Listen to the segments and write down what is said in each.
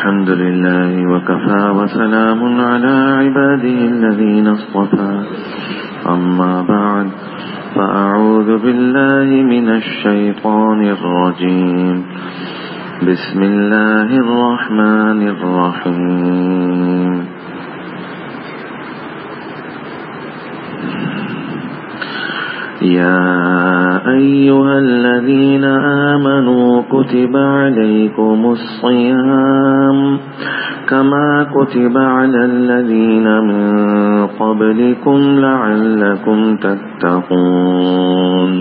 الحمد لله وكفى وسلام على عباده الذين اصطفى أما بعد فأعوذ بالله من الشيطان الرجيم بسم الله الرحمن الرحيم يا أيها الذين آمنوا كتب عليكم الصيام كما كتب على الذين من قبلكم لعلكم تتقون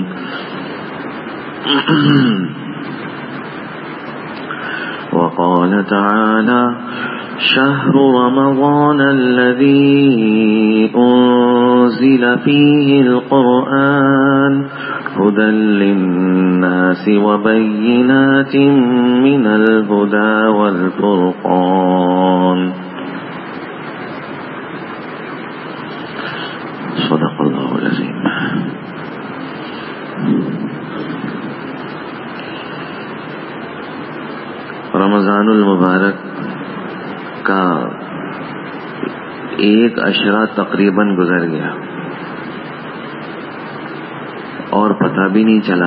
وقال تعالى شهر رمضان الذي أنزل فيه القرآن هدى للناس وبينات من الهدى والفرقان صدق الله العظيم. رمضان المبارک کا ایک عشرہ تقریباً گزر گیا اور پتہ بھی نہیں چلا.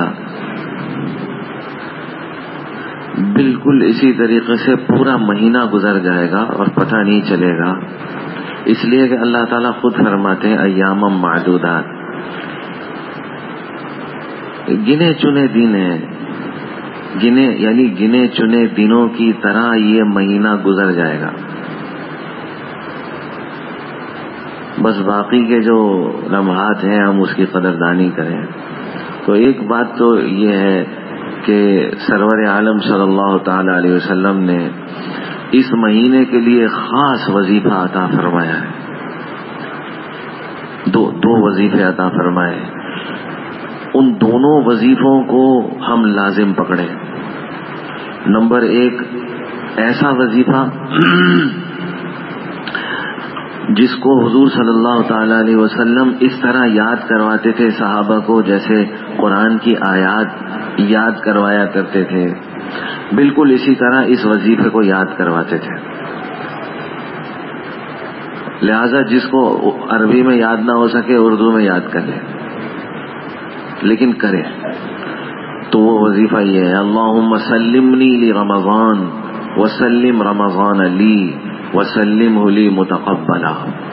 بالکل اسی طریقے سے پورا مہینہ گزر جائے گا اور پتہ نہیں چلے گا، اس لیے کہ اللہ تعالیٰ خود فرماتے ہیں ایام معدودات، گنے چنے دن ہیں، گنے چنے دنوں کی طرح یہ مہینہ گزر جائے گا. بس باقی کے جو لمحات ہیں ہم اس کی قدردانی کریں. تو ایک بات تو یہ ہے کہ سرور عالم صلی اللہ تعالی علیہ وسلم نے اس مہینے کے لیے خاص وظیفہ عطا فرمایا ہے. دو وظیفے عطا فرمائے. ان دونوں وظیفوں کو ہم لازم پکڑیں. نمبر ایک ایسا وظیفہ جس کو حضور صلی اللہ تعالی علیہ وسلم اس طرح یاد کرواتے تھے صحابہ کو جیسے قرآن کی آیات یاد کروایا کرتے تھے، بالکل اسی طرح اس وظیفے کو یاد کرواتے تھے. لہذا جس کو عربی میں یاد نہ ہو سکے اردو میں یاد کر لے، لیکن کرے. تو وہ وظیفہ یہ ہے اللہم سلمنی لرمضان وسلم رمضان لی وسلمہ لی متقبلا.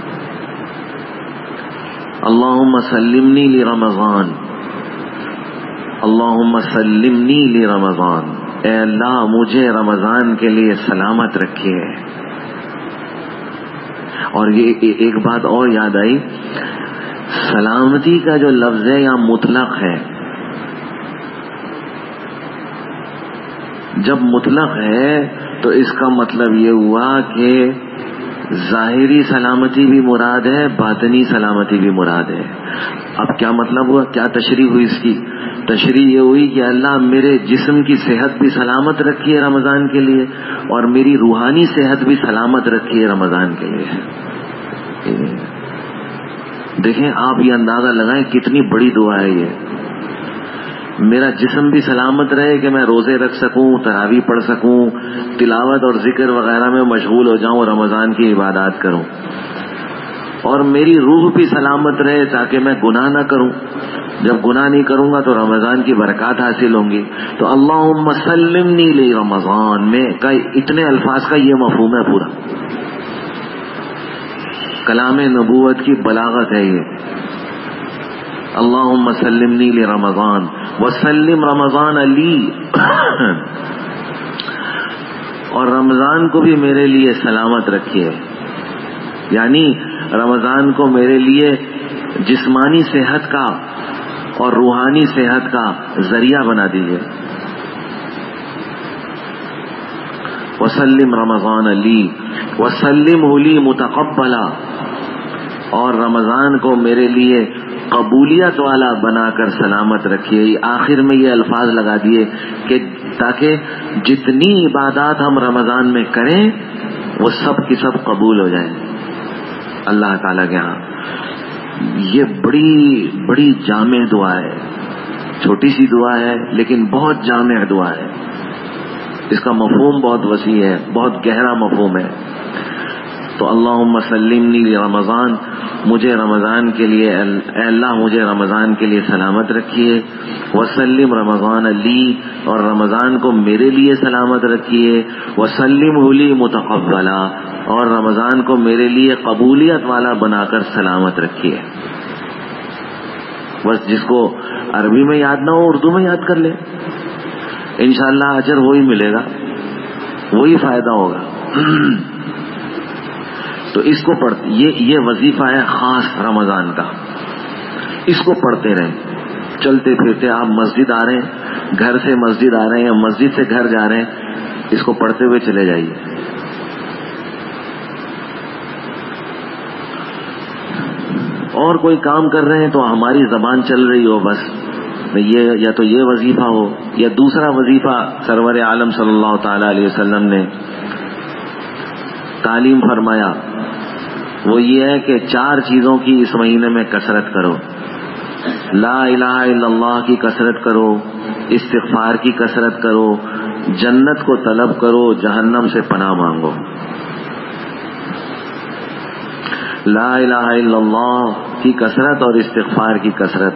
اللہم سلمنی لرمضان، اللہم سلمنی لرمضان، اے اللہ مجھے رمضان کے لیے سلامت رکھیے. اور یہ ایک بات اور یاد آئی، سلامتی کا جو لفظ ہے یا مطلق ہے، جب مطلق ہے تو اس کا مطلب یہ ہوا کہ ظاہری سلامتی بھی مراد ہے، باطنی سلامتی بھی مراد ہے. اب کیا مطلب ہوا، کیا تشریح ہوئی اس کی؟ تشریح یہ ہوئی کہ اللہ میرے جسم کی صحت بھی سلامت رکھیے رمضان کے لیے، اور میری روحانی صحت بھی سلامت رکھیے رمضان کے لیے. دیکھیں آپ یہ اندازہ لگائیں کتنی بڑی دعا ہے یہ. میرا جسم بھی سلامت رہے کہ میں روزے رکھ سکوں، تراویح پڑھ سکوں، تلاوت اور ذکر وغیرہ میں مشغول ہو جاؤں، رمضان کی عبادات کروں، اور میری روح بھی سلامت رہے تاکہ میں گناہ نہ کروں. جب گناہ نہیں کروں گا تو رمضان کی برکات حاصل ہوں گی. تو اللہم سلمنی لرمضان میں اتنے الفاظ کا یہ مفہوم ہے پورا. کلام نبوت کی بلاغت ہے یہ. اللہم سلمنی لرمضان وسلم رمضان لی، اور رمضان کو بھی میرے لیے سلامت رکھیے، یعنی رمضان کو میرے لیے جسمانی صحت کا اور روحانی صحت کا ذریعہ بنا دیجیے. وسلم رمضان لی وسلمہ لی متقبلا، اور رمضان کو میرے لیے قبولیت والا بنا کر سلامت رکھیے. آخر میں یہ الفاظ لگا دیے کہ تاکہ جتنی عبادات ہم رمضان میں کریں وہ سب کی سب قبول ہو جائیں اللہ تعالیٰ کے ہاں. یہ بڑی بڑی جامع دعا ہے، چھوٹی سی دعا ہے لیکن بہت جامع دعا ہے. اس کا مفہوم بہت وسیع ہے، بہت گہرا مفہوم ہے. تو اللہم سلمنی رمضان، مجھے رمضان کے لیے، اے اللہ مجھے رمضان کے لیے سلامت رکھیے. وسلم رمضان لی، اور رمضان کو میرے لیے سلامت رکھیے. وسلمہ لی متقبلا، اور رمضان کو میرے لیے قبولیت والا بنا کر سلامت رکھیے. بس جس کو عربی میں یاد نہ ہو اردو میں یاد کر لے، انشاءاللہ اجر وہی ملے گا، وہی فائدہ ہوگا. تو اس کو پڑھتے، یہ وظیفہ ہے خاص رمضان کا، اس کو پڑھتے رہیں. چلتے پھرتے آپ مسجد آ رہے ہیں، گھر سے مسجد آ رہے ہیں یا مسجد سے گھر جا رہے ہیں، اس کو پڑھتے ہوئے چلے جائیے. اور کوئی کام کر رہے ہیں تو ہماری زبان چل رہی ہو، بس یہ یا تو یہ وظیفہ ہو، یا دوسرا وظیفہ سرور عالم صلی اللہ تعالی علیہ وسلم نے تعلیم فرمایا، وہ یہ ہے کہ 4 چیزوں کی اس مہینے میں کثرت کرو. لا الہ الا اللہ کی کثرت کرو، استغفار کی کثرت کرو، جنت کو طلب کرو، جہنم سے پناہ مانگو. لا الہ الا اللہ کی کثرت اور استغفار کی کثرت.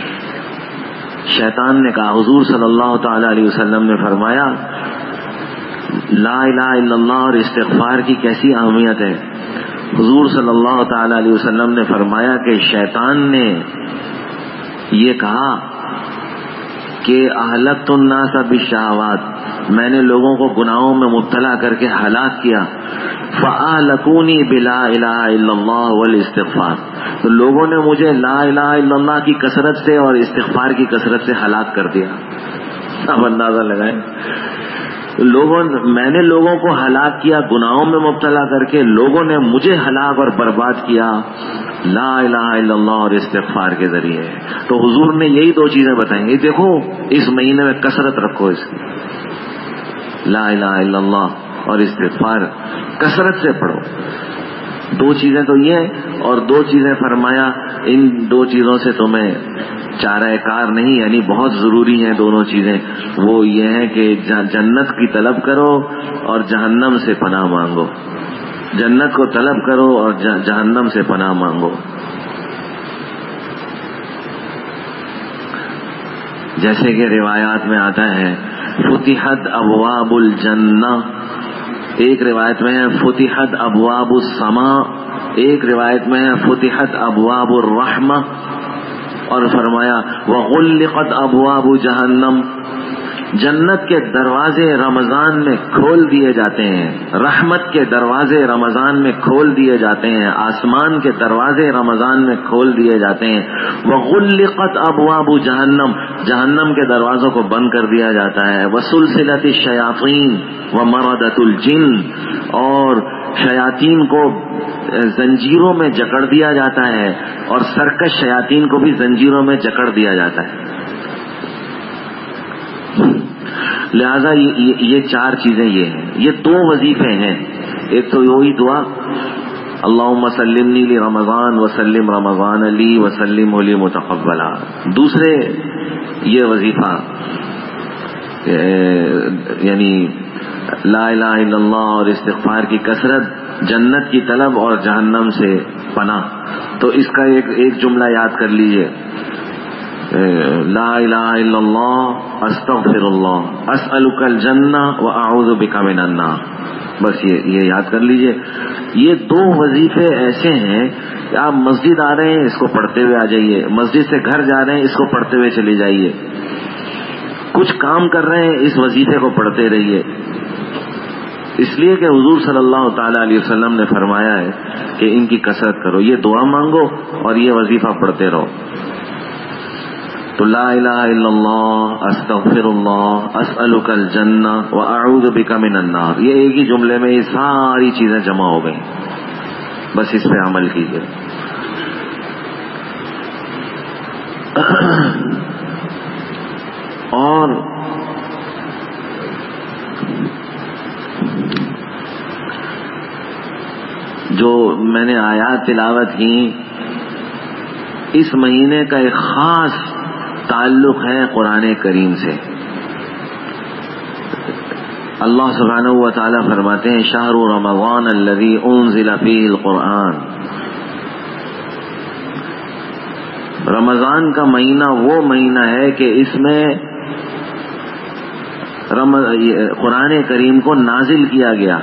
شیطان نے کہا، حضور صلی اللہ تعالی علیہ وسلم نے فرمایا لا الہ الا اللہ اور استغفار کی کیسی اہمیت ہے. حضور صلی اللہ تعالی علیہ وسلم نے فرمایا کہ شیطان نے یہ کہا کہ اہلکت الناس بالشہوات، میں نے لوگوں کو گناہوں میں مبتلا کر کے ہلاک کیا. فَأَهْلَكُونِي بِلَا إِلَهَ إِلَّا اللَّهِ وَالْإِسْتِغْفَارِ، تو لوگوں نے مجھے لا الہ الا اللہ کی کثرت سے اور استغفار کی کثرت سے ہلاک کر دیا. اب اندازہ لگائیں، میں نے لوگوں کو ہلاک کیا گناہوں میں مبتلا کر کے، لوگوں نے مجھے ہلاک اور برباد کیا لا الہ الا اللہ اور استغفار کے ذریعے. تو حضور نے یہی 2 چیزیں بتائیں گی، دیکھو اس مہینے میں کثرت رکھو اس کی، لا الہ الا اللہ اور استغفار کثرت سے پڑھو. 2 چیزیں تو یہ، اور 2 چیزیں فرمایا ان 2 چیزوں سے تمہیں چارہ کار نہیں، یعنی بہت ضروری ہیں دونوں چیزیں. وہ یہ ہے کہ جنت کی طلب کرو اور جہنم سے پناہ مانگو. جنت کو طلب کرو اور جہنم سے پناہ مانگو. جیسے کہ روایات میں آتا ہے فتحت ابواب الجنہ، ایک روایت میں ہے فتحت ابواب السماء، ایک روایت میں ہے فتحت ابواب الرحمہ، اور فرمایا وغلقت ابواب جہنم، جنت کے دروازے رمضان میں کھول دیے جاتے ہیں، رحمت کے دروازے رمضان میں کھول دیے جاتے ہیں، آسمان کے دروازے رمضان میں کھول دیے جاتے ہیں. وغلقت ابواب جہنم، جہنم کے دروازوں کو بند کر دیا جاتا ہے. وسلسلت الشیاطین ومردۃ الجن، اور شیاطین کو زنجیروں میں جکڑ دیا جاتا ہے، اور سرکش شیاطین کو بھی زنجیروں میں جکڑ دیا جاتا ہے. لہذا یہ 4 چیزیں یہ ہیں، یہ 2 وظیفے ہیں. ایک تو وہی دعا اللہم سلمنی لی رمضان وسلم رمضان لی وسلم لی متقبلا. دوسرے یہ وظیفہ یعنی لا الہ الا اللہ اور استغفار کی کثرت، جنت کی طلب اور جہنم سے پناہ. تو اس کا ایک جملہ یاد کر لیجئے، لا الہ الا اللہ استغفر اللہ اسألک الجنہ واعوذ بک من النار. بس یہ یاد کر لیجئے. یہ 2 وظیفے ایسے ہیں کہ آپ مسجد آ رہے ہیں اس کو پڑھتے ہوئے آ جائیے، مسجد سے گھر جا رہے ہیں اس کو پڑھتے ہوئے چلے جائیے، کچھ کام کر رہے ہیں اس وظیفے کو پڑھتے رہیے. اس لیے کہ حضور صلی اللہ تعالی علیہ وسلم نے فرمایا ہے کہ ان کی کثرت کرو، یہ دعا مانگو اور یہ وظیفہ پڑھتے رہو. تو لا الہ الا اللہ استغفر اللہ اسألک الجنہ واعوذ بک من النار، یہ ایک ہی جملے میں یہ ساری چیزیں جمع ہو گئیں. بس اس پہ عمل کیجیے. اور جو میں نے آیات تلاوت کی، اس مہینے کا ایک خاص تعلق ہے قرآن کریم سے. اللہ سبحانہ و تعالی فرماتے ہیں شہر رمضان الذی انزل فیہ القرآن، رمضان کا مہینہ وہ مہینہ ہے کہ اس میں قرآن کریم کو نازل کیا گیا،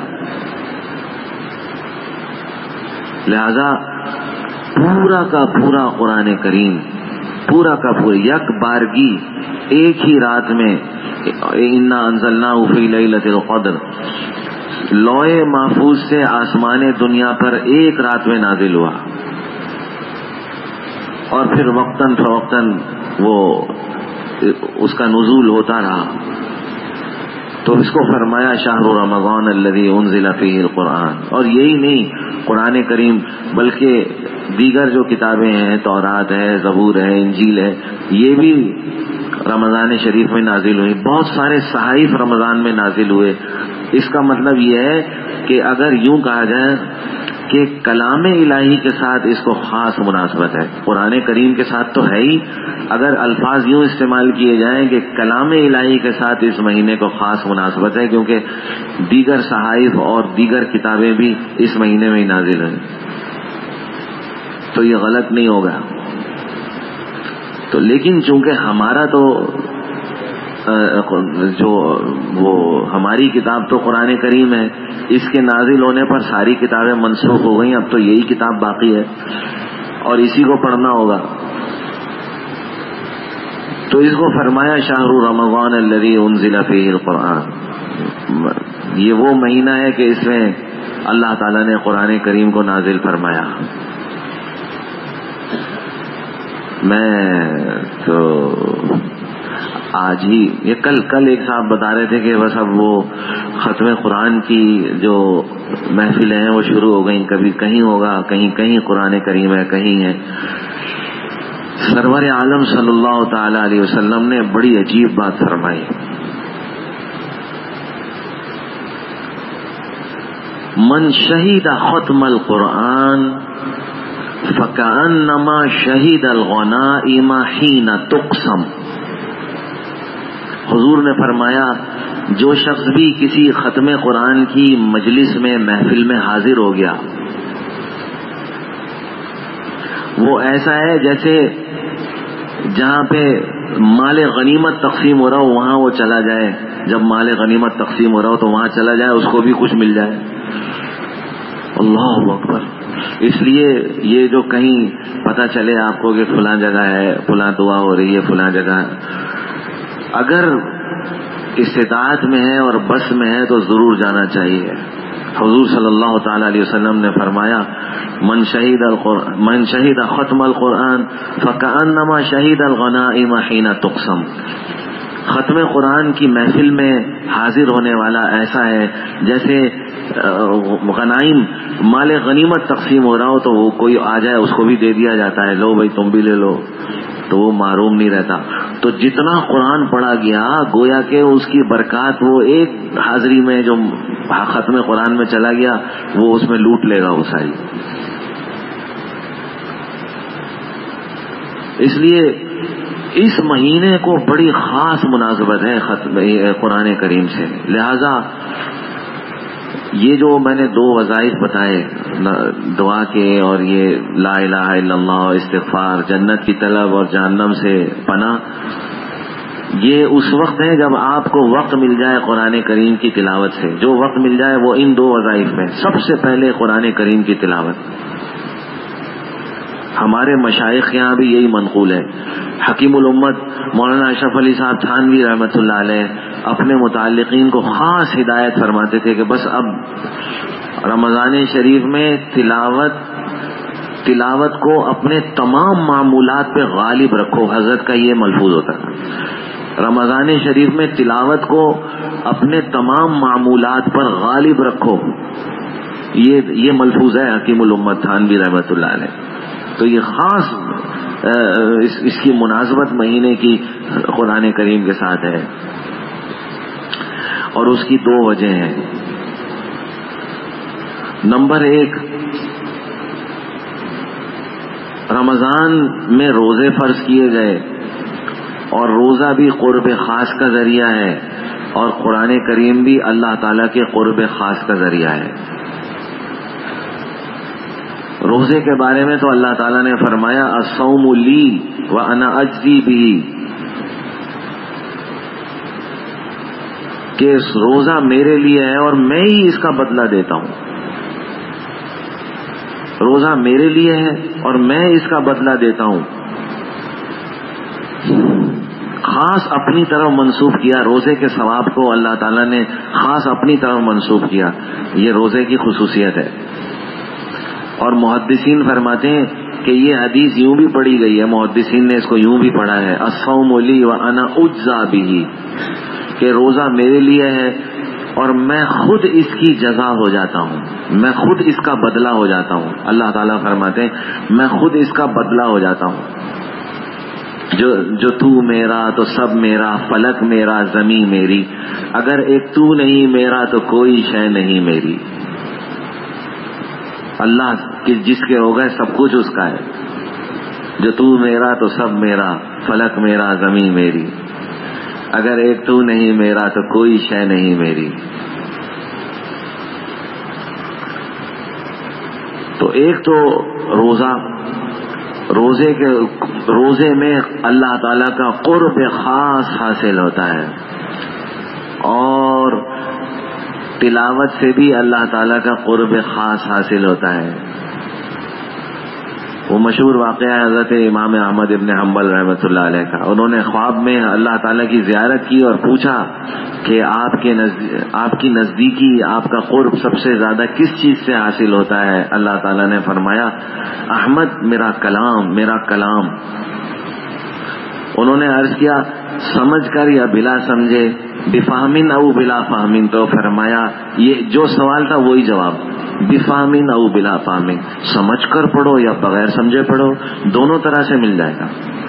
لہذا پورا کا پورا قرآن کریم پورا کا پورا یک بارگی ایک ہی رات میں انا انزلناہ فی لیلۃ القدر لوح محفوظ سے آسمان دنیا پر ایک رات میں نازل ہوا، اور پھر وقتاً فوقتاً وہ اس کا نزول ہوتا رہا. تو اس کو فرمایا شہر رمضان الذی انزل فیہ القرآن. اور یہی نہیں قرآن کریم بلکہ دیگر جو کتابیں ہیں، تورات ہے، زبور ہے، انجیل ہے، یہ بھی رمضان شریف میں نازل ہوئی. بہت سارے صحائف رمضان میں نازل ہوئے. اس کا مطلب یہ ہے کہ اگر یوں کہا جائے کہ کلام الہی کے ساتھ اس کو خاص مناسبت ہے، قرآن کریم کے ساتھ تو ہے ہی، اگر الفاظ یوں استعمال کیے جائیں کہ کلام الہی کے ساتھ اس مہینے کو خاص مناسبت ہے، کیونکہ دیگر صحائف اور دیگر کتابیں بھی اس مہینے میں ہی نازل ہوئیں، تو یہ غلط نہیں ہوگا. تو لیکن چونکہ ہمارا تو جو وہ ہماری کتاب تو قرآن کریم ہے، اس کے نازل ہونے پر ساری کتابیں منسوخ ہو گئیں، اب تو یہی کتاب باقی ہے اور اسی کو پڑھنا ہوگا. تو اس کو فرمایا شہر رمضان الذی انزل فیہ القرآن، یہ وہ مہینہ ہے کہ اس میں اللہ تعالیٰ نے قرآن کریم کو نازل فرمایا. میں تو آج ہی یہ کل ایک صاحب بتا رہے تھے کہ بس اب وہ ختم قرآن کی جو محفلیں ہیں وہ شروع ہو گئیں، کبھی کہیں ہوگا، کہیں قرآن کریم ہے، کہیں ہے. سرور عالم صلی اللہ تعالی علیہ وسلم نے بڑی عجیب بات فرمائی. من شہید ختم القرآن فکأنما شہید الغنائم حین تقسم. حضور نے فرمایا جو شخص بھی کسی ختم قرآن کی مجلس میں محفل میں حاضر ہو گیا، وہ ایسا ہے جیسے جہاں پہ مال غنیمت تقسیم ہو رہا ہو وہاں وہ چلا جائے، جب مال غنیمت تقسیم ہو رہا ہو تو وہاں چلا جائے، اس کو بھی کچھ مل جائے. اللہ اکبر. اس لیے یہ جو کہیں پتہ چلے آپ کو کہ فلاں جگہ ہے، فلاں دعا ہو رہی ہے، فلاں جگہ، اگر استطاعت میں ہے اور بس میں ہے تو ضرور جانا چاہیے. حضور صلی اللہ تعالی علیہ وسلم نے فرمایا من شہید ختم القرآن فکأنما شہید الغنائم حین تقسم. ختم قرآن کی محفل میں حاضر ہونے والا ایسا ہے جیسے غنائم مال غنیمت تقسیم ہو رہا ہو تو وہ کوئی آ جائے اس کو بھی دے دیا جاتا ہے، لو بھائی تم بھی لے لو، تو وہ محروم نہیں رہتا. تو جتنا قرآن پڑھا گیا گویا کہ اس کی برکات وہ ایک حاضری میں جو ختم قرآن میں چلا گیا وہ اس میں لوٹ لے گا وہ ساری. اس لیے اس مہینے کو بڑی خاص مناسبت ہے ختم قرآن کریم سے. لہذا یہ جو میں نے 2 وظائف بتائے دعا کے اور یہ لا الہ الا اللہ، استغفار، جنت کی طلب اور جہنم سے پناہ، یہ اس وقت ہے جب آپ کو وقت مل جائے قرآن کریم کی تلاوت سے. جو وقت مل جائے وہ ان 2 وظائف میں. سب سے پہلے قرآن کریم کی تلاوت. ہمارے مشائخ یہاں بھی یہی منقول ہے. حکیم الامت مولانا اشرف علی صاحب تھانوی رحمۃ اللہ علیہ اپنے متعلقین کو خاص ہدایت فرماتے تھے کہ بس اب رمضان شریف میں تلاوت کو اپنے تمام معمولات پہ غالب رکھو. حضرت کا یہ ملفوظ ہوتا ہے، رمضان شریف میں تلاوت کو اپنے تمام معمولات پر غالب رکھو. یہ ملفوظ ہے حکیم الامت تھانوی رحمۃ اللہ علیہ. تو یہ خاص اس کی مناسبت مہینے کی قرآن کریم کے ساتھ ہے، اور اس کی 2 وجہ ہیں. نمبر 1، رمضان میں روزے فرض کیے گئے اور روزہ بھی قرب خاص کا ذریعہ ہے. اور قرآن کریم بھی اللہ تعالیٰ کے قرب خاص کا ذریعہ ہے. روزے کے بارے میں تو اللہ تعالیٰ نے فرمایا الصوم لی وانا اجزی بہ، کہ روزہ میرے لیے ہے اور میں ہی اس کا بدلہ دیتا ہوں. روزہ میرے لیے ہے اور میں اس کا بدلہ دیتا ہوں. خاص اپنی طرف منسوب کیا روزے کے ثواب کو، اللہ تعالیٰ نے خاص اپنی طرف منسوب کیا. یہ روزے کی خصوصیت ہے. اور محدثین فرماتے ہیں کہ یہ حدیث یوں بھی پڑھی گئی ہے، محدثین نے اس کو یوں بھی پڑھا ہے الصوم لی وانا اجزا بہ، کہ روزہ میرے لیے ہے اور میں خود اس کی جزا ہو جاتا ہوں، میں خود اس کا بدلہ ہو جاتا ہوں. اللہ تعالیٰ فرماتے ہیں میں خود اس کا بدلہ ہو جاتا ہوں. جو تو میرا تو سب میرا، فلک میرا زمین میری، اگر ایک تو نہیں میرا تو کوئی شے نہیں میری. اللہ جس کے ہو گئے سب کچھ اس کا ہے. جو تو میرا تو سب میرا، فلک میرا زمین میری، اگر ایک تو نہیں میرا تو کوئی شے نہیں میری. تو ایک تو روزے میں اللہ تعالیٰ کا قرب خاص حاصل ہوتا ہے، اور تلاوت سے بھی اللہ تعالیٰ کا قرب خاص حاصل ہوتا ہے. وہ مشہور واقعہ ہے حضرت امام احمد ابن حنبل رحمۃ اللہ علیہ کا. انہوں نے خواب میں اللہ تعالیٰ کی زیارت کی اور پوچھا کہ آپ کی نزدیکی، آپ کا قرب سب سے زیادہ کس چیز سے حاصل ہوتا ہے؟ اللہ تعالیٰ نے فرمایا احمد میرا کلام، میرا کلام. انہوں نے عرض کیا سمجھ کر یا بلا سمجھے، بفہمن او بلا فہمن؟ تو فرمایا یہ جو سوال تھا وہی جواب، بفہمن او بلا فہمن، سمجھ کر پڑھو یا بغیر سمجھے پڑھو، دونوں طرح سے مل جائے گا.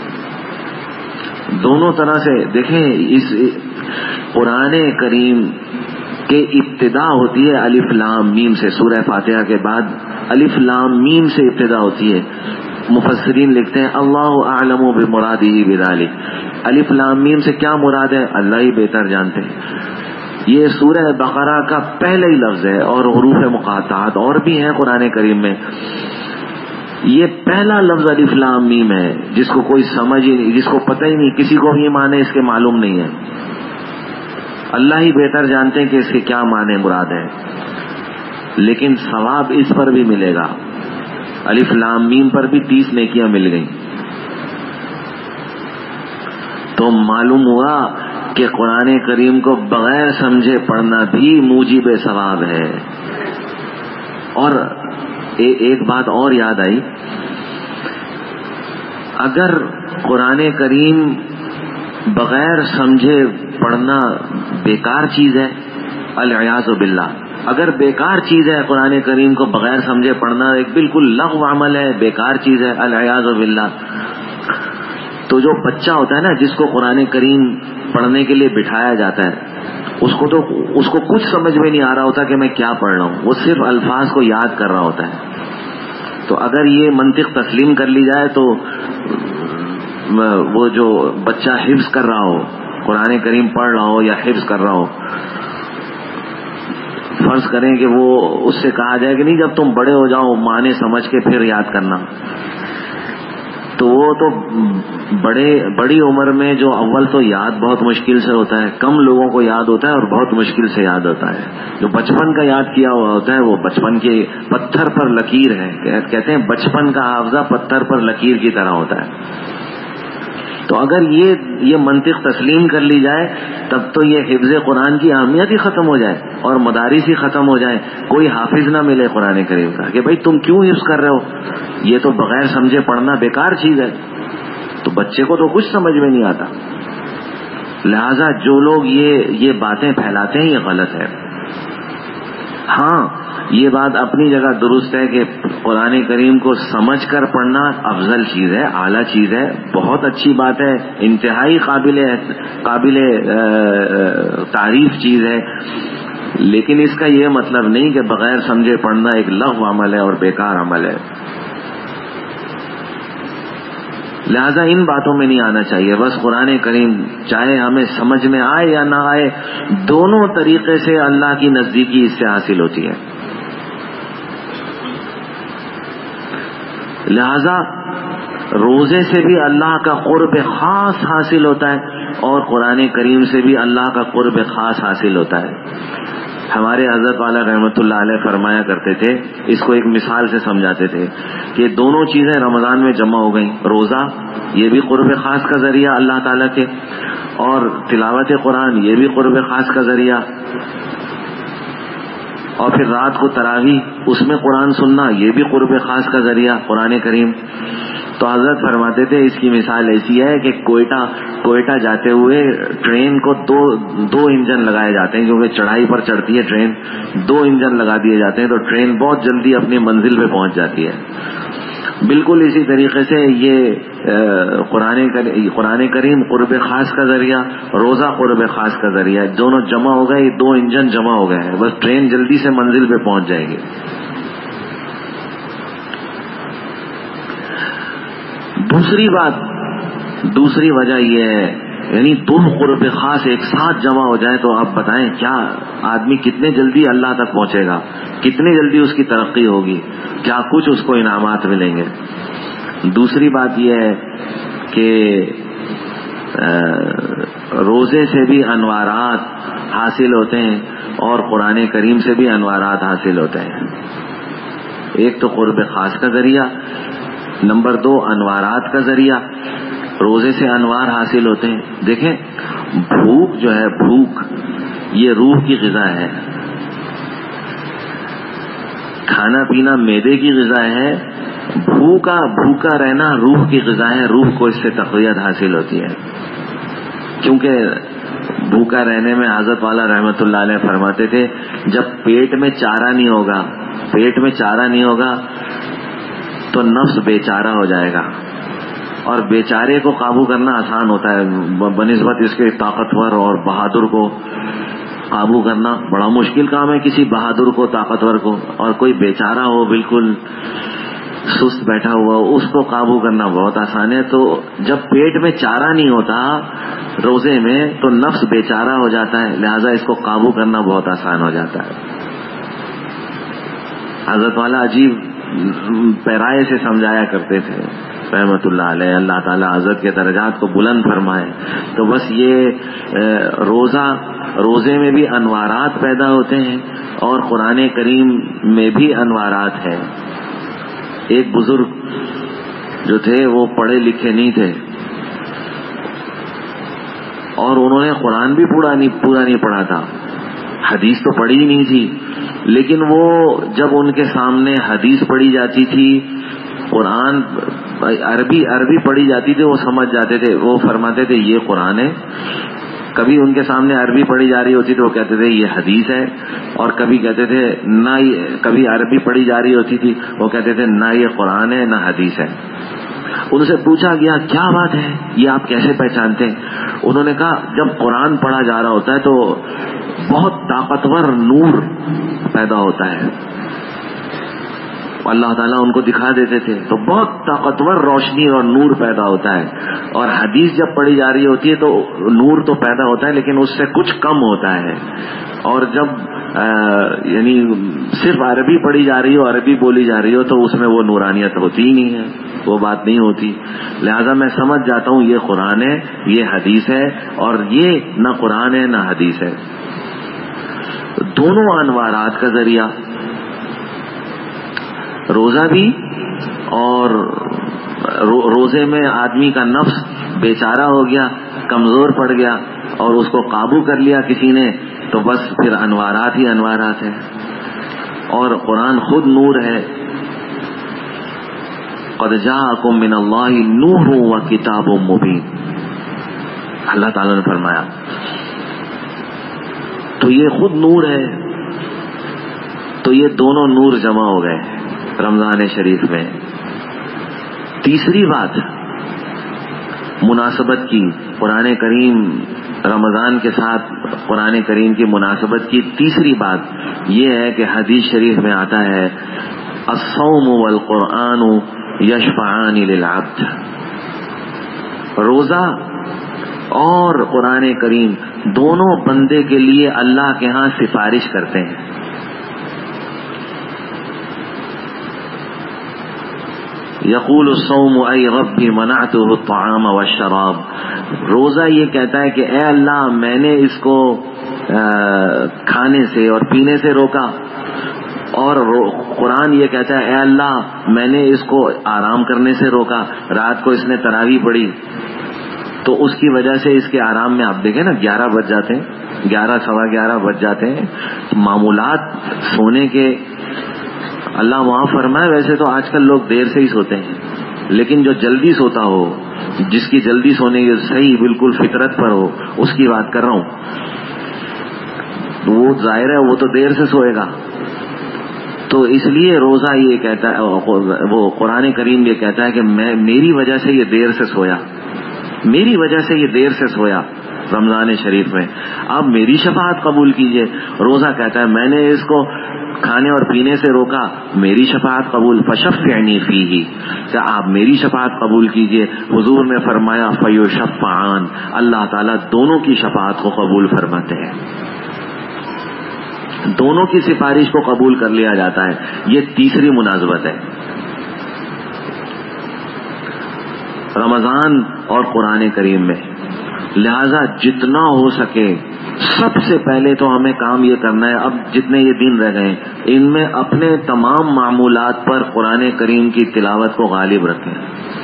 دونوں طرح سے. دیکھیں اس قرآن کریم کے ابتدا ہوتی ہے الف لام میم سے. سورہ فاتحہ کے بعد الف لام میم سے ابتدا ہوتی ہے. مفسرین لکھتے ہیں اللہ اعلم بمرادہ بذلک. الف لام میم سے کیا مراد ہے اللہ ہی بہتر جانتے ہیں. یہ سورہ بقرہ کا پہلا ہی لفظ ہے، اور حروف مقاطعات اور بھی ہیں قرآن کریم میں. یہ پہلا لفظ الف لام میم ہے، جس کو کوئی سمجھ ہی نہیں، جس کو پتہ ہی نہیں، کسی کو بھی یہ معنی اس کے معلوم نہیں ہے. اللہ ہی بہتر جانتے ہیں کہ اس کے کیا معنی مراد ہے، لیکن ثواب اس پر بھی ملے گا. الف لام میم پر بھی 30 نیکیاں مل گئیں. تو معلوم ہوا کہ قرآن کریم کو بغیر سمجھے پڑھنا بھی موجب ثواب ہے. اور ایک بات اور یاد آئی، اگر قرآن کریم بغیر سمجھے پڑھنا بیکار چیز ہے، العیاذ باللہ، اگر بیکار چیز ہے قرآن کریم کو بغیر سمجھے پڑھنا، ایک بالکل لغو عمل ہے، بیکار چیز ہے، العیاذ باللہ، تو جو بچہ ہوتا ہے نا جس کو قرآن کریم پڑھنے کے لیے بٹھایا جاتا ہے، اس کو کچھ سمجھ میں نہیں آ رہا ہوتا کہ میں کیا پڑھ رہا ہوں، وہ صرف الفاظ کو یاد کر رہا ہوتا ہے. تو اگر یہ منطق تسلیم کر لی جائے تو وہ جو بچہ حفظ کر رہا ہو، قرآن کریم پڑھ رہا ہو یا حفظ کر رہا ہو، فرض کریں کہ وہ اس سے کہا جائے کہ نہیں جب تم بڑے ہو جاؤ معنی سمجھ کے پھر یاد کرنا، تو وہ تو بڑی عمر میں جو اول تو یاد بہت مشکل سے ہوتا ہے، کم لوگوں کو یاد ہوتا ہے اور بہت مشکل سے یاد ہوتا ہے. جو بچپن کا یاد کیا ہوا ہوتا ہے وہ بچپن کے پتھر پر لکیر ہے. کہتے ہیں بچپن کا حافظہ پتھر پر لکیر کی طرح ہوتا ہے. تو اگر یہ منطق تسلیم کر لی جائے تب تو یہ حفظ قرآن کی اہمیت ہی ختم ہو جائے اور مدارس ہی ختم ہو جائے. کوئی حافظ نہ ملے قرآن کریم کا کہ بھائی تم کیوں حفظ کر رہے ہو، یہ تو بغیر سمجھے پڑھنا بیکار چیز ہے. تو بچے کو تو کچھ سمجھ میں نہیں آتا. لہذا جو لوگ یہ باتیں پھیلاتے ہیں یہ غلط ہے. ہاں یہ بات اپنی جگہ درست ہے کہ قرآن کریم کو سمجھ کر پڑھنا افضل چیز ہے، اعلیٰ چیز ہے، بہت اچھی بات ہے، انتہائی قابل تعریف چیز ہے. لیکن اس کا یہ مطلب نہیں کہ بغیر سمجھے پڑھنا ایک لغو عمل ہے اور بیکار عمل ہے. لہذا ان باتوں میں نہیں آنا چاہیے. بس قرآن کریم چاہے ہمیں سمجھ میں آئے یا نہ آئے، دونوں طریقے سے اللہ کی نزدیکی اس سے حاصل ہوتی ہے. لہذا روزے سے بھی اللہ کا قرب خاص حاصل ہوتا ہے اور قرآن کریم سے بھی اللہ کا قرب خاص حاصل ہوتا ہے. ہمارے حضرت والا رحمۃ اللہ علیہ فرمایا کرتے تھے، اس کو ایک مثال سے سمجھاتے تھے کہ دونوں چیزیں رمضان میں جمع ہو گئیں. روزہ یہ بھی قرب خاص کا ذریعہ اللہ تعالیٰ کے، اور تلاوت قرآن یہ بھی قرب خاص کا ذریعہ، اور پھر رات کو تراویح اس میں قرآن سننا یہ بھی قرب خاص کا ذریعہ قرآن کریم. تو حضرت فرماتے تھے اس کی مثال ایسی ہے کہ کوئٹہ جاتے ہوئے ٹرین کو دو انجن لگائے جاتے ہیں، کیونکہ چڑھائی پر چڑھتی ہے ٹرین، 2 انجن لگا دیے جاتے ہیں تو ٹرین بہت جلدی اپنی منزل پہ پہنچ جاتی ہے. بالکل اسی طریقے سے یہ قرآن کریم قرب خاص کا ذریعہ، روزہ قرب خاص کا ذریعہ، دونوں جمع ہو گئے، یہ 2 انجن جمع ہو گئے ہیں، بس ٹرین جلدی سے منزل پہ پہنچ جائے گی. دوسری وجہ یہ ہے، یعنی 2 قرب خاص ایک ساتھ جمع ہو جائے تو آپ بتائیں کیا آدمی کتنے جلدی اللہ تک پہنچے گا، کتنی جلدی اس کی ترقی ہوگی، کیا کچھ اس کو انعامات ملیں گے. دوسری بات یہ ہے کہ روزے سے بھی انوارات حاصل ہوتے ہیں اور قرآن کریم سے بھی انوارات حاصل ہوتے ہیں. ایک تو قرب خاص کا ذریعہ، نمبر 2 انوارات کا ذریعہ. روزے سے انوار حاصل ہوتے ہیں. دیکھیں بھوک جو ہے، بھوک یہ روح کی غذا ہے. کھانا پینا معدے کی غذا ہے، بھوکا رہنا روح کی غذا ہے. روح کو اس سے تقویت حاصل ہوتی ہے، کیونکہ بھوکا رہنے میں حضرت والا رحمۃ اللہ علیہ فرماتے تھے جب پیٹ میں چارہ نہیں ہوگا تو نفس بیچارہ ہو جائے گا، اور بیچارے کو قابو کرنا آسان ہوتا ہے بنسبت اس کے طاقتور اور بہادر کو قابو کرنا بڑا مشکل کام ہے کسی بہادر کو، طاقتور کو. اور کوئی بیچارہ ہو بالکل سست بیٹھا ہوا اس کو قابو کرنا بہت آسان ہے. تو جب پیٹ میں چارہ نہیں ہوتا روزے میں تو نفس بیچارہ ہو جاتا ہے، لہذا اس کو قابو کرنا بہت آسان ہو جاتا ہے. حضرت والا عجیب پیرائے سے سمجھایا کرتے تھے رحمت اللہ علیہ. اللہ تعالیٰ حضرت کے درجات کو بلند فرمائے. تو بس یہ روزے میں بھی انوارات پیدا ہوتے ہیں اور قرآن کریم میں بھی انوارات ہیں. ایک بزرگ جو تھے وہ پڑھے لکھے نہیں تھے اور انہوں نے قرآن بھی پورا نہیں پڑھا تھا، حدیث تو پڑھی ہی نہیں تھی، لیکن وہ جب ان کے سامنے حدیث پڑھی جاتی تھی، قرآن عربی پڑھی جاتی تھی، وہ سمجھ جاتے تھے. وہ فرماتے تھے یہ قرآن ہے. کبھی ان کے سامنے عربی پڑھی جا رہی ہوتی تو وہ کہتے تھے یہ حدیث ہے، اور کبھی کہتے تھے نہ، کبھی عربی پڑھی جا رہی ہوتی تھی وہ کہتے تھے نہ یہ قرآن ہے نہ حدیث ہے. ان سے پوچھا گیا کیا بات ہے، یہ آپ کیسے پہچانتے ہیں؟ انہوں نے کہا جب قرآن پڑھا جا رہا ہوتا ہے تو بہت طاقتور نور پیدا ہوتا ہے، اللہ تعالیٰ ان کو دکھا دیتے تھے تو بہت طاقتور روشنی اور نور پیدا ہوتا ہے. اور حدیث جب پڑھی جا رہی ہوتی ہے تو نور تو پیدا ہوتا ہے لیکن اس سے کچھ کم ہوتا ہے. اور جب یعنی صرف عربی پڑھی جا رہی ہو، عربی بولی جا رہی ہو تو اس میں وہ نورانیت ہوتی ہی نہیں ہے، وہ بات نہیں ہوتی. لہذا میں سمجھ جاتا ہوں یہ قرآن ہے، یہ حدیث ہے، اور یہ نہ قرآن ہے نہ حدیث ہے. دونوں انوارات کا ذریعہ روزہ بھی، اور روزے میں آدمی کا نفس بیچارہ ہو گیا، کمزور پڑ گیا اور اس کو قابو کر لیا کسی نے تو بس پھر انوارات ہی انوارات ہیں. اور قرآن خود نور ہے. قد جاءکم من اللہ نور و کتاب مبین، اللہ تعالیٰ نے فرمایا. تو یہ خود نور ہے. تو یہ دونوں نور جمع ہو گئے رمضان شریف میں. تیسری بات مناسبت کی، قرآن کریم رمضان کے ساتھ قرآن کریم کی مناسبت کی تیسری بات یہ ہے کہ حدیث شریف میں آتا ہے الصوم والقرآن یشفعان للعبد. روزہ اور قرآن کریم دونوں بندے کے لیے اللہ کے ہاں سفارش کرتے ہیں. یقول الصوم ای ربی منعته الطعام والشراب. روزہ یہ کہتا ہے کہ اے اللہ میں نے اس کو کھانے سے اور پینے سے روکا، اور قرآن یہ کہتا ہے اے اللہ میں نے اس کو آرام کرنے سے روکا. رات کو اس نے تراویح پڑھی تو اس کی وجہ سے اس کے آرام میں آپ دیکھیں نا 11 بج جاتے ہیں، 11 سوا 11 بج جاتے ہیں. معمولات سونے کے اللہ وہاں فرمائے. ویسے تو آج کل لوگ دیر سے ہی سوتے ہیں، لیکن جو جلدی سوتا ہو، جس کی جلدی سونے کی صحیح بالکل فطرت پر ہو، اس کی بات کر رہا ہوں، وہ ظاہر ہے وہ تو دیر سے سوئے گا. تو اس لیے روزہ یہ کہتا ہے، وہ قرآن کریم یہ کہتا ہے کہ میری وجہ سے یہ دیر سے سویا، میری وجہ سے یہ دیر سے سویا رمضان شریف میں، اب میری شفاعت قبول کیجئے. روزہ کہتا ہے میں نے اس کو کھانے اور پینے سے روکا، میری شفاعت قبول، فشفعنی فیہ، کہ آپ میری شفاعت قبول کیجئے. حضور نے فرمایا فیشفعان، اللہ تعالیٰ دونوں کی شفاعت کو قبول فرماتے ہیں، دونوں کی سفارش کو قبول کر لیا جاتا ہے. یہ تیسری مناسبت ہے رمضان اور قرآن کریم میں. لہذا جتنا ہو سکے سب سے پہلے تو ہمیں کام یہ کرنا ہے، اب جتنے یہ دن رہ گئے ان میں اپنے تمام معمولات پر قرآن کریم کی تلاوت کو غالب رکھیں.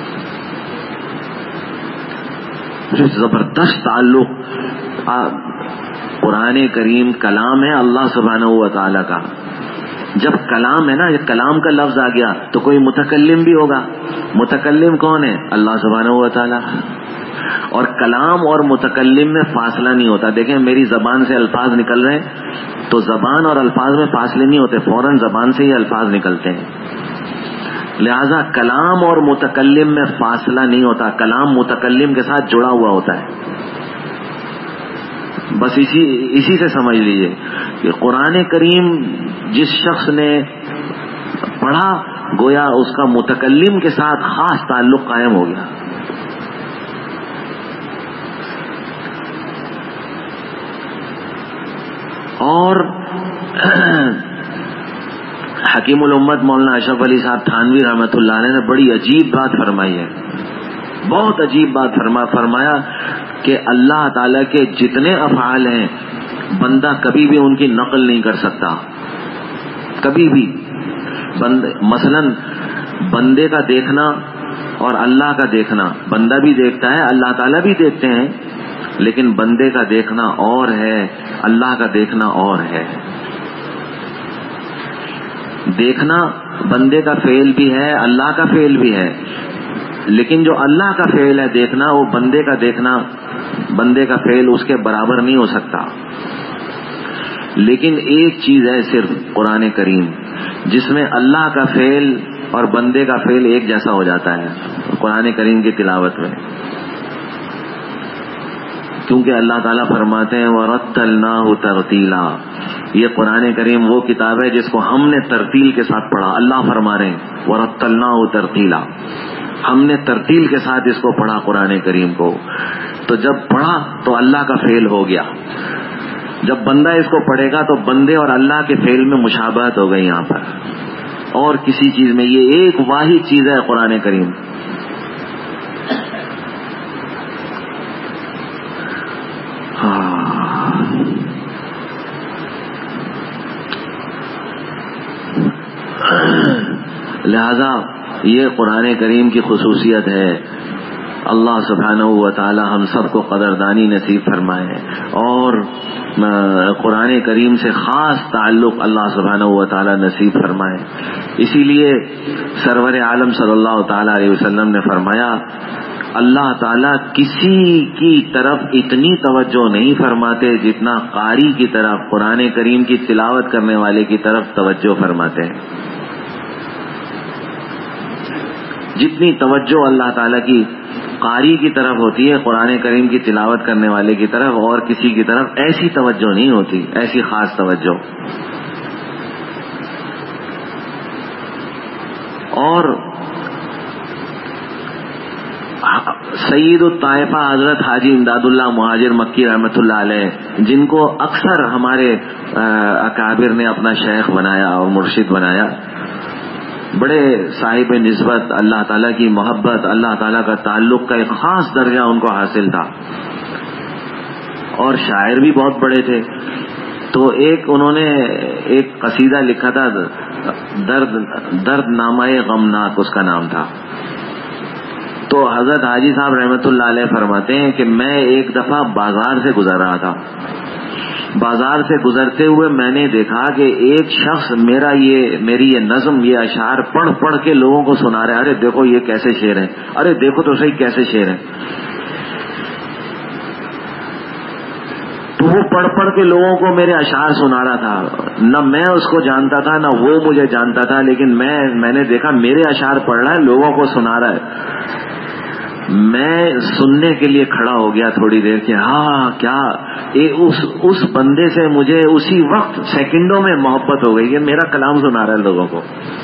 جو زبردست تعلق، قرآن کریم کلام ہے اللہ سبحانہ و تعالیٰ کا. جب کلام ہے نا، یہ کلام کا لفظ آ گیا تو کوئی متکلم بھی ہوگا. متکلم کون ہے؟ اللہ سبحانہ و تعالیٰ. اور کلام اور متکلم میں فاصلہ نہیں ہوتا. دیکھیں میری زبان سے الفاظ نکل رہے ہیں تو زبان اور الفاظ میں فاصلے نہیں ہوتے، فوراً زبان سے ہی الفاظ نکلتے ہیں. لہذا کلام اور متکلم میں فاصلہ نہیں ہوتا، کلام متکلم کے ساتھ جڑا ہوا ہوتا ہے. بس اسی سے سمجھ لیجئے کہ قرآن کریم جس شخص نے پڑھا گویا اس کا متکلم کے ساتھ خاص تعلق قائم ہو گیا. اور حکیم الامت مولانا اشرف علی صاحب تھانوی رحمۃ اللہ علیہ نے بڑی عجیب بات فرمائی ہے، بہت عجیب بات فرمایا کہ اللہ تعالیٰ کے جتنے افعال ہیں بندہ کبھی بھی ان کی نقل نہیں کر سکتا، کبھی بھی. مثلا بندے کا دیکھنا اور اللہ کا دیکھنا، بندہ بھی دیکھتا ہے اللہ تعالیٰ بھی دیکھتے ہیں، لیکن بندے کا دیکھنا اور ہے، اللہ کا دیکھنا اور ہے. دیکھنا بندے کا فعل بھی ہے، اللہ کا فعل بھی ہے، لیکن جو اللہ کا فعل ہے دیکھنا، وہ بندے کا دیکھنا، بندے کا فعل اس کے برابر نہیں ہو سکتا. لیکن ایک چیز ہے صرف قرآن کریم جس میں اللہ کا فعل اور بندے کا فعل ایک جیسا ہو جاتا ہے قرآن کریم کی تلاوت میں. کیونکہ اللہ تعالیٰ فرماتے ہیں وَرَتَّلْنَاهُ تَرْتِيلًا، یہ قرآن کریم وہ کتاب ہے جس کو ہم نے ترتیل کے ساتھ پڑھا. اللہ فرما رہے ہیں وَرَتَّلْنَاهُ تَرْتِيلًا، ہم نے ترتیل کے ساتھ اس کو پڑھا قرآن کریم کو. تو جب پڑھا تو اللہ کا فعل ہو گیا، جب بندہ اس کو پڑھے گا تو بندے اور اللہ کے فعل میں مشابہت ہو گئی یہاں پر، اور کسی چیز میں. یہ ایک واحد چیز ہے قرآن کریم. لہذا یہ قرآن کریم کی خصوصیت ہے. اللہ سبحانہ و تعالی ہم سب کو قدردانی نصیب فرمائے اور قرآن کریم سے خاص تعلق اللہ سبحانہ و تعالی نصیب فرمائے. اسی لیے سرور عالم صلی اللہ تعالی علیہ وسلم نے فرمایا اللہ تعالیٰ کسی کی طرف اتنی توجہ نہیں فرماتے جتنا قاری کی طرف، قرآن کریم کی تلاوت کرنے والے کی طرف توجہ فرماتے ہیں. جتنی توجہ اللہ تعالیٰ کی قاری کی طرف ہوتی ہے قرآن کریم کی تلاوت کرنے والے کی طرف، اور کسی کی طرف ایسی توجہ نہیں ہوتی، ایسی خاص توجہ. اور سید الطائفہ حضرت حاجی امداد اللہ مہاجر مکی رحمۃ اللہ علیہ، جن کو اکثر ہمارے اکابر نے اپنا شیخ بنایا اور مرشد بنایا، بڑے صاحب نسبت، اللہ تعالیٰ کی محبت، اللہ تعالیٰ کا تعلق کا ایک خاص درجہ ان کو حاصل تھا، اور شاعر بھی بہت بڑے تھے. تو انہوں نے ایک قصیدہ لکھا تھا، درد نامہ غمناک اس کا نام تھا. تو حضرت حاجی صاحب رحمۃ اللہ علیہ فرماتے ہیں کہ میں ایک دفعہ بازار سے گزر رہا تھا. بازار سے گزرتے ہوئے میں نے دیکھا کہ ایک شخص میری یہ نظم، یہ اشعار پڑھ پڑھ کے لوگوں کو سنا رہے. ارے دیکھو یہ کیسے شعر ہیں، ارے دیکھو تو صحیح کیسے شعر ہیں. تو وہ پڑھ پڑھ کے لوگوں کو میرے اشعار سنا رہا تھا. نہ میں اس کو جانتا تھا نہ وہ مجھے جانتا تھا، لیکن میں نے دیکھا میرے اشعار پڑھ رہا ہے، لوگوں کو سنا رہا ہے. میں سننے کے لیے کھڑا ہو گیا تھوڑی دیر کہ ہاں کیا اس بندے سے مجھے اسی وقت سیکنڈوں میں محبت ہو گئی کہ میرا کلام سنا رہا ہے لوگوں کو.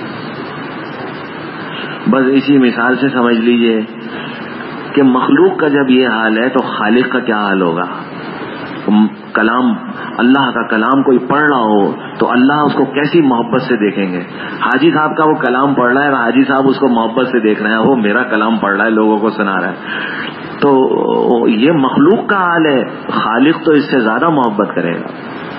بس اسی مثال سے سمجھ لیجئے کہ مخلوق کا جب یہ حال ہے تو خالق کا کیا حال ہوگا. کلام، اللہ کا کلام کوئی پڑھ رہا ہو تو اللہ اس کو کیسی محبت سے دیکھیں گے. حاجی صاحب کا وہ کلام پڑھ رہا ہے اور حاجی صاحب اس کو محبت سے دیکھ رہے ہیں، وہ میرا کلام پڑھ رہا ہے لوگوں کو سنا رہا ہے. تو یہ مخلوق کا حال ہے، خالق تو اس سے زیادہ محبت کرے گا.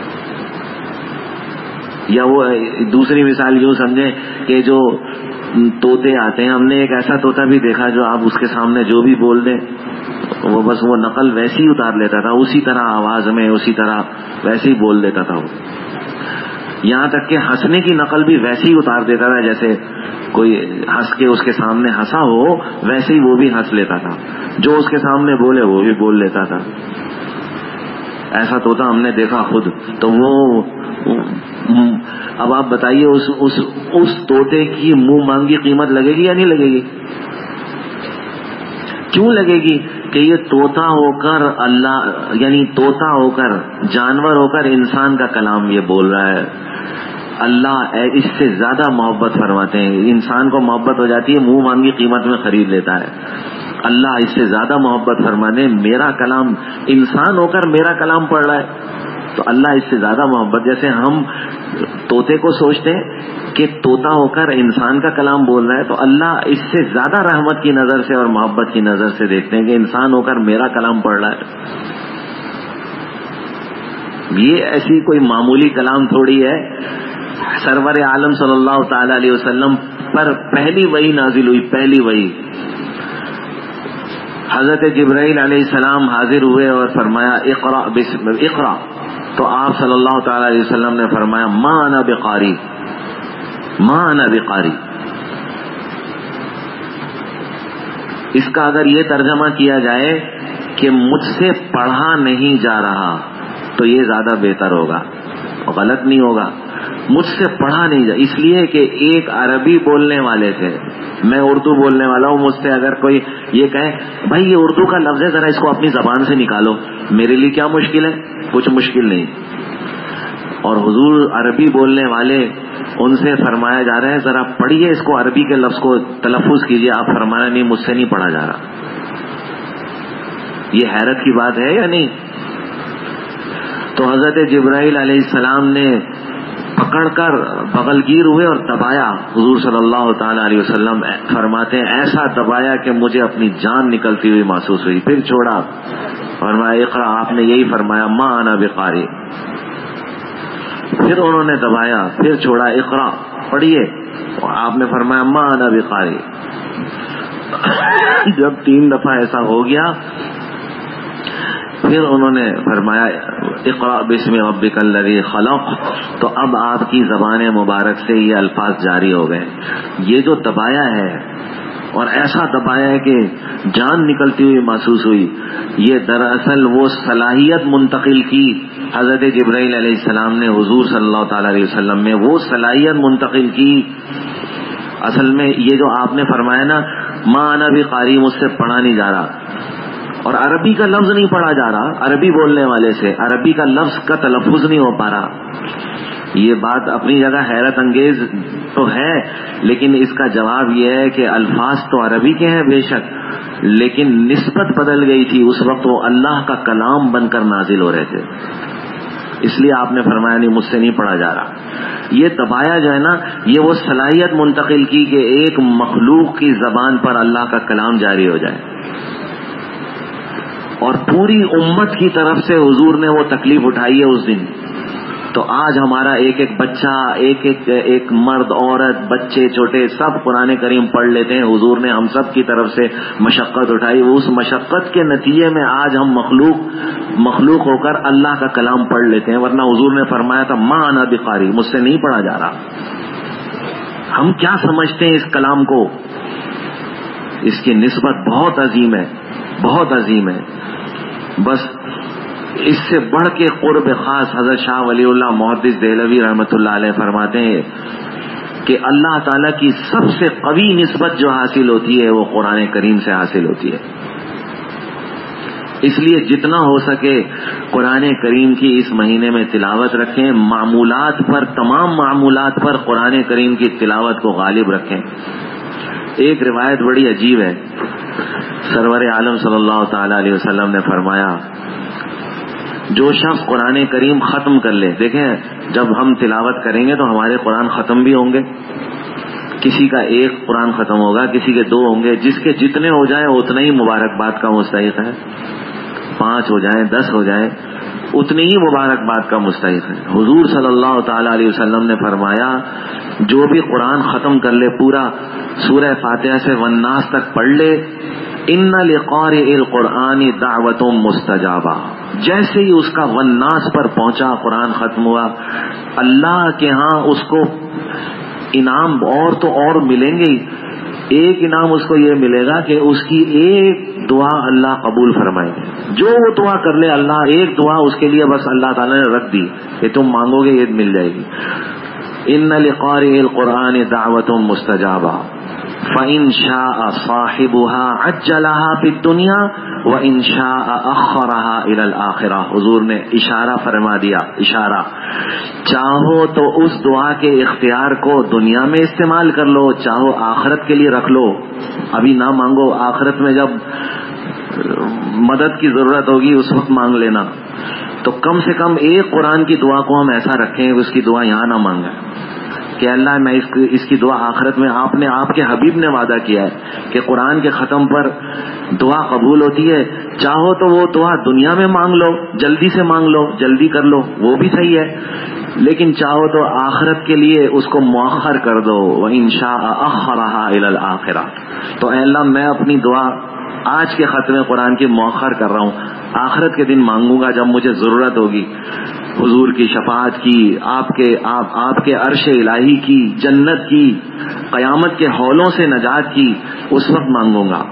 یا وہ دوسری مثال یوں سمجھیں کہ جو طوطے آتے ہیں، ہم نے ایک ایسا طوطا بھی دیکھا جو آپ اس کے سامنے جو بھی بول دیں وہ بس وہ نقل ویسی ہی اتار لیتا تھا، اسی طرح آواز میں، اسی طرح ویسے ہی بول دیتا تھا. وہ یہاں تک کہ ہنسنے کی نقل بھی ویسے ہی اتار دیتا تھا، جیسے کوئی ہنس کے اس کے سامنے ہنسا ہو ویسے ہی وہ بھی ہنس لیتا تھا، جو اس کے سامنے بولے وہ بھی بول لیتا تھا. ایسا طوطا ہم نے دیکھا خود. تو وہ اب آپ بتائیے اس طوطے کی منہ مانگی قیمت لگے گی یا نہیں لگے گی؟ کیوں لگے گی کہ یہ طوطا ہو کر اللہ، یعنی طوطا ہو کر، جانور ہو کر انسان کا کلام یہ بول رہا ہے. اللہ اس سے زیادہ محبت فرماتے ہیں. انسان کو محبت ہو جاتی ہے، منہ مانگی قیمت میں خرید لیتا ہے. اللہ اس سے زیادہ محبت فرمانے، میرا کلام، انسان ہو کر میرا کلام پڑھ رہا ہے تو اللہ اس سے زیادہ محبت. جیسے ہم طوطے کو سوچتے ہیں کہ طوطا ہو کر انسان کا کلام بول رہا ہے، تو اللہ اس سے زیادہ رحمت کی نظر سے اور محبت کی نظر سے دیکھتے ہیں کہ انسان ہو کر میرا کلام پڑھ رہا ہے. یہ ایسی کوئی معمولی کلام تھوڑی ہے. سرور عالم صلی اللہ تعالی علیہ وسلم پر پہلی وحی نازل ہوئی، پہلی وحی. حضرت جبرائیل علیہ السلام حاضر ہوئے اور فرمایا اقرا. تو آپ صلی اللہ تعالی علیہ وسلم نے فرمایا ما انا بقاری، ما انا بقاری. اس کا اگر یہ ترجمہ کیا جائے کہ مجھ سے پڑھا نہیں جا رہا تو یہ زیادہ بہتر ہوگا، غلط نہیں ہوگا. مجھ سے پڑھا نہیں جا، اس لیے کہ ایک عربی بولنے والے تھے، میں اردو بولنے والا ہوں. مجھ سے اگر کوئی یہ کہے بھائی یہ اردو کا لفظ ہے، ذرا اس کو اپنی زبان سے نکالو، میرے لیے کیا مشکل ہے؟ کچھ مشکل نہیں. اور حضور عربی بولنے والے، ان سے فرمایا جا رہا ہے ذرا پڑھیے اس کو، عربی کے لفظ کو تلفظ کیجیے. آپ فرمایا نہیں، مجھ سے نہیں پڑھا جا رہا. یہ حیرت کی بات ہے یا نہیں؟ تو حضرت جبرائیل علیہ السلام نے پکڑ کر بغل گیر ہوئے اور دبایا. حضور صلی اللہ تعالی علیہ وسلم فرماتے ہیں ایسا دبایا کہ مجھے اپنی جان نکلتی ہوئی محسوس ہوئی. پھر چھوڑا، فرمایا اقرا. آپ نے یہی فرمایا ما انا بقاری. پھر انہوں نے دبایا، پھر چھوڑا، اقرا پڑھیے. آپ نے فرمایا ما انا بقاری. جب 3 دفعہ ایسا ہو گیا پھر انہوں نے فرمایا اقرا بسم ربک الذی خلق. تو اب آپ کی زبان مبارک سے یہ الفاظ جاری ہو گئے. یہ جو دبایا ہے اور ایسا دبایا ہے کہ جان نکلتی ہوئی محسوس ہوئی، یہ دراصل وہ صلاحیت منتقل کی حضرت جبرائیل علیہ السلام نے حضور صلی اللہ تعالی علیہ وسلم میں، وہ صلاحیت منتقل کی. اصل میں یہ جو آپ نے فرمایا نا ما انا بقاری، مجھ سے پڑھا نہیں جا رہا، اور عربی کا لفظ نہیں پڑھا جا رہا، عربی بولنے والے سے عربی کا لفظ کا تلفظ نہیں ہو پا رہا. یہ بات اپنی جگہ حیرت انگیز تو ہے، لیکن اس کا جواب یہ ہے کہ الفاظ تو عربی کے ہیں بے شک، لیکن نسبت بدل گئی تھی، اس وقت وہ اللہ کا کلام بن کر نازل ہو رہے تھے، اس لیے آپ نے فرمایا نہیں، مجھ سے نہیں پڑھا جا رہا۔ یہ دبایا جو ہے نا، یہ وہ صلاحیت منتقل کی کہ ایک مخلوق کی زبان پر اللہ کا کلام جاری ہو جائے، اور پوری امت کی طرف سے حضور نے وہ تکلیف اٹھائی ہے اس دن۔ تو آج ہمارا ایک ایک بچہ، ایک مرد، عورت، بچے چھوٹے سب قرآن کریم پڑھ لیتے ہیں۔ حضور نے ہم سب کی طرف سے مشقت اٹھائی، اس مشقت کے نتیجے میں آج ہم مخلوق ہو کر اللہ کا کلام پڑھ لیتے ہیں، ورنہ حضور نے فرمایا تھا ما انا بقاری، مجھ سے نہیں پڑھا جا رہا۔ ہم کیا سمجھتے ہیں اس کلام کو؟ اس کی نسبت بہت عظیم ہے، بہت عظیم ہے۔ بس اس سے بڑھ کے قرب خاص حضرت شاہ ولی اللہ محدث دہلوی رحمۃ اللہ علیہ فرماتے ہیں کہ اللہ تعالیٰ کی سب سے قوی نسبت جو حاصل ہوتی ہے وہ قرآن کریم سے حاصل ہوتی ہے۔ اس لیے جتنا ہو سکے قرآن کریم کی اس مہینے میں تلاوت رکھیں، معمولات پر، تمام معمولات پر قرآن کریم کی تلاوت کو غالب رکھیں۔ ایک روایت بڑی عجیب ہے، سرور عالم صلی اللہ تعالی علیہ وسلم نے فرمایا جو شخص قرآن کریم ختم کر لے، دیکھیں جب ہم تلاوت کریں گے تو ہمارے قرآن ختم بھی ہوں گے، کسی کا ایک قرآن ختم ہوگا، کسی کے 2 ہوں گے، جس کے جتنے ہو جائیں اتنا ہی مبارکباد کا مستحق ہے، 5 ہو جائیں 10 ہو جائیں اتنی ہی مبارکباد کا مستحق ہے۔ حضور صلی اللہ تعالی علیہ وسلم نے فرمایا جو بھی قرآن ختم کر لے پورا، سورہ فاتحہ سے والناس تک پڑھ لے، ان لقارئ القرآن دعوت مستجابہ، جیسے ہی اس کا والناس پر پہنچا، قرآن ختم ہوا، اللہ کے ہاں اس کو انعام اور ملیں گے۔ ایک انعام اس کو یہ ملے گا کہ اس کی ایک دعا اللہ قبول فرمائے گے، جو وہ دعا کر لے اللہ، ایک دعا اس کے لیے بس اللہ تعالیٰ نے رکھ دی کہ تم مانگو گے یہ مل جائے گی۔ ان لقارئ القرآن دعوت مستجابہ فإن شاء صاحبها عجلها في الدنيا وإن شاء أخرها إلى الآخرة۔ حضور نے اشارہ فرما دیا، اشارہ، چاہو تو اس دعا کے اختیار کو دنیا میں استعمال کر لو، چاہو آخرت کے لیے رکھ لو، ابھی نہ مانگو، آخرت میں جب مدد کی ضرورت ہوگی اس وقت مانگ لینا۔ تو کم سے کم ایک قرآن کی دعا کو ہم ایسا رکھیں کہ اس کی دعا یہاں نہ مانگیں کہ اللہ میں اس کی دعا آخرت میں، آپ کے حبیب نے وعدہ کیا ہے کہ قرآن کے ختم پر دعا قبول ہوتی ہے، چاہو تو وہ دعا دنیا میں مانگ لو، جلدی سے مانگ لو، جلدی کر لو، وہ بھی صحیح ہے، لیکن چاہو تو آخرت کے لیے اس کو مؤخر کر دو، وَإِن شَاءَ أَخَّرَهَا إِلَى الْآخِرَةِ۔ تو اے اللہ میں اپنی دعا آج کے ختم قرآن کی مؤخر کر رہا ہوں، آخرت کے دن مانگوں گا جب مجھے ضرورت ہوگی حضور کی شفاعت کی، آپ کے عرش الہی کی، جنت کی، قیامت کے ہولوں سے نجات کی، اس وقت مانگوں گا۔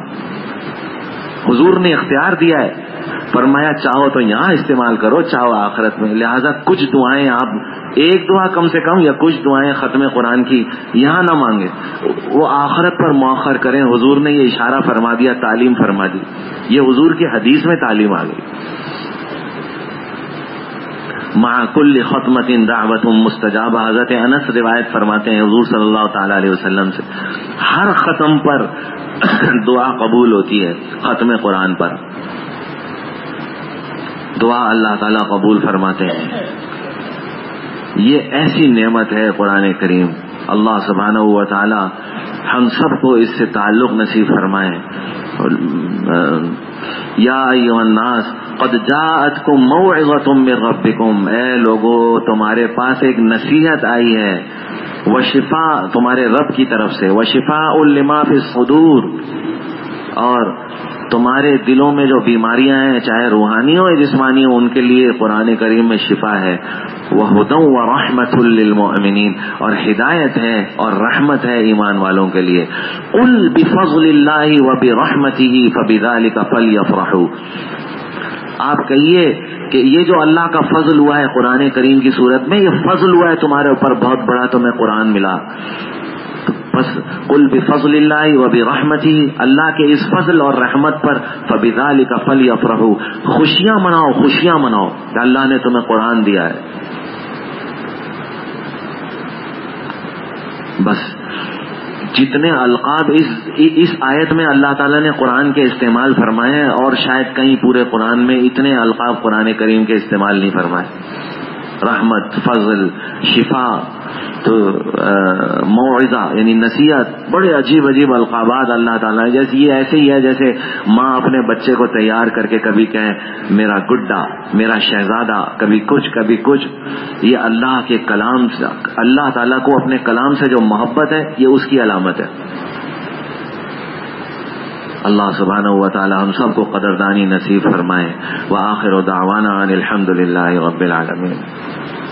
حضور نے اختیار دیا ہے، فرمایا چاہو تو یہاں استعمال کرو، چاہو آخرت میں، لہذا کچھ دعائیں آپ ایک دعا کم سے کم یا کچھ دعائیں ختم قرآن کی یہاں نہ مانگے، وہ آخرت پر مؤخر کریں۔ حضور نے یہ اشارہ فرما دیا، تعلیم فرما دی، یہ حضور کی حدیث میں تعلیم آ گئی۔ مع کل ختمۃ دعوت مستجابہ، حضرت انس روایت فرماتے ہیں حضور صلی اللہ تعالی علیہ وسلم سے، ہر ختم پر دعا قبول ہوتی ہے، ختم قرآن پر دعا اللہ تعالیٰ قبول فرماتے ہیں۔ یہ ایسی نعمت ہے قرآن کریم، اللہ سبحانہ و تعالی ہم سب کو اس سے تعلق نصیب فرمائے۔ یا ایھا الناس قد جاءتکم موعظۃ من ربکم، اے لوگو تمہارے پاس ایک نصیحت آئی ہے، وشفاء، تمہارے رب کی طرف سے، وشفاء لما فی الصدور، اور تمہارے دلوں میں جو بیماریاں ہیں چاہے روحانی ہو یا جسمانی ہو، ان کے لیے قرآن کریم میں شفا ہے، وہدی ورحمۃ للمؤمنین، اور ہدایت ہے اور رحمت ہے ایمان والوں کے لیے۔ قل بفضل اللہ وبرحمتہ فبذلک فلیفرحوا، آپ کہیے کہ یہ جو اللہ کا فضل ہوا ہے قرآن کریم کی صورت میں، یہ فضل ہوا ہے تمہارے اوپر بہت بڑا، تمہیں قرآن ملا، بس قل بفضل اللہ وبرحمتہ، اللہ کے اس فضل اور رحمت پر فبذلک فلیفرحوا، خوشیاں مناؤ، خوشیاں مناؤ کہ اللہ نے تمہیں قرآن دیا ہے۔ بس جتنے القاب اس آیت میں اللہ تعالیٰ نے قرآن کے استعمال فرمائے ہیں، اور شاید کہیں پورے قرآن میں اتنے القاب قرآن کریم کے استعمال نہیں فرمائے. رحمت، فضل، شفا، تو موعظہ یعنی نصیحت، بڑے عجیب عجیب القابات اللہ تعالیٰ. جیسے یہ ایسے ہی ہے جیسے ماں اپنے بچے کو تیار کر کے کبھی کہیں میرا گڈا، میرا شہزادہ، کبھی کچھ. یہ اللہ کے کلام سے، اللہ تعالیٰ کو اپنے کلام سے جو محبت ہے یہ اس کی علامت ہے. اللہ سبحانہ و تعالی ہم سب کو قدردانی نصیب فرمائے. وآخر دعوانا ان الحمد للہ رب العالمین.